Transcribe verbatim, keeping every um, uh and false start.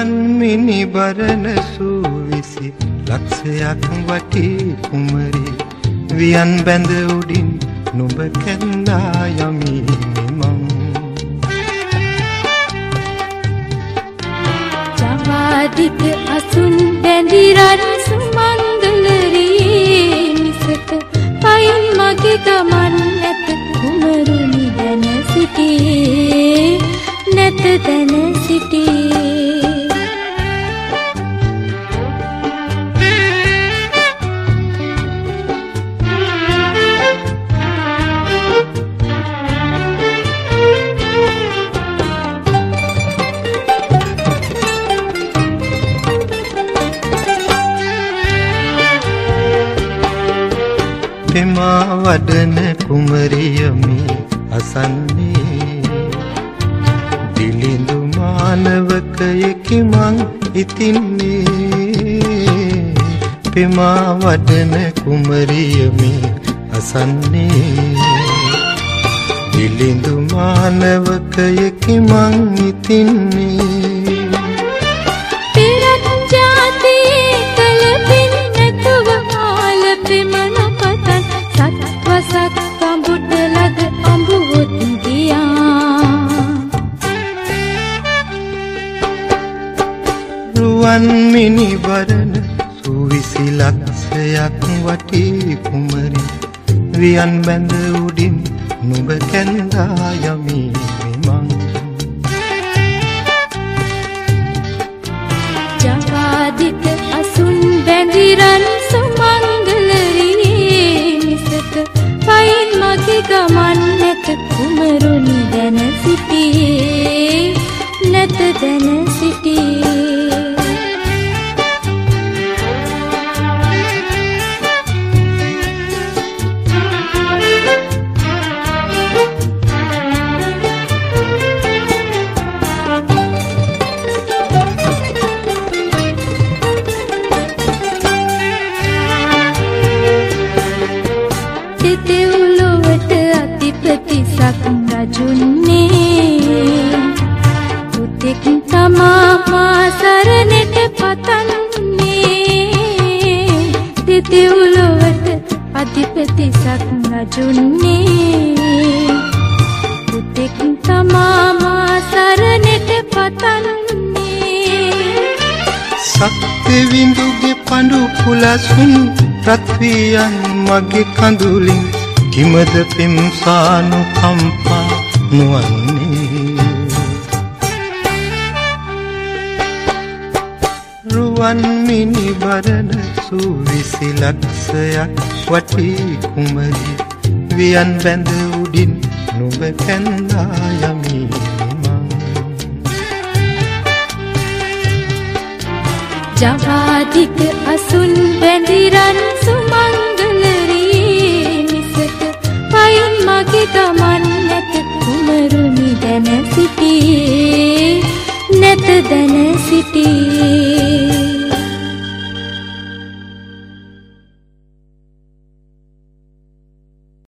රුවන් මිනිබරන සූවිසි ලක්ෂයක් වටි කුමරි වියන් බැඳ උඩින් නුඹ කැඳා යමි මං ජවාදික අසුන් බැඳි රන් සුමංගලරියේ මිසක පයින් මගේ ගමන් නැත කුමරුනි දැන සිටියේ නැත දැන සිටියේ පෙමා වඩන කුමරියමි අසන්නේ දිලිඳු මානවකයෙකි මං ඉතින්නේ පෙමා වඩන කුමරියමි අසන්නේ දිලිඳු මානවකයෙකි මං ඉතින්නේ රුවන් මිනිබරන සූවිසි ලක්ෂයක් වටි කුමරි වියන් බැඳ උඩින් නුඹ කැඳා යමි මං ජවාදික අසුන් බැඳි රන් සුමංගලරියේ මිසක පයින් මගේ ගමන් නැත කුමරුනි දැන සිටියේ නැත දැන සිටියේ දෙව්ලොවට අධිපති සක්රජුන්නේ පුතෙක් තමා මා සරණට පතන්නේ දෙව්ලොවට අධිපති සක්රජුන්නේ පුතෙක් තමා මා සරණට පතන්නේ සත්‍ය විඳුගේ පඳු කුලසුන් රත්වියන් මගේ කඳුලින් කිමද පෙම්සානු කම්පා නුවන්නේ රුවන් මිනිබරන සූවිසි ලක්ෂයක් වටි කුමරි වියන් බැඳ උඩින් නුඹ කැඳා යමි මං ජවාදික අසුන් බැඳි රන් සුමංගලරියේ මිසක පයින් මගේ ගමන් නැත කුමරුනි දැන සිටියේ නැත දැන සිටියේ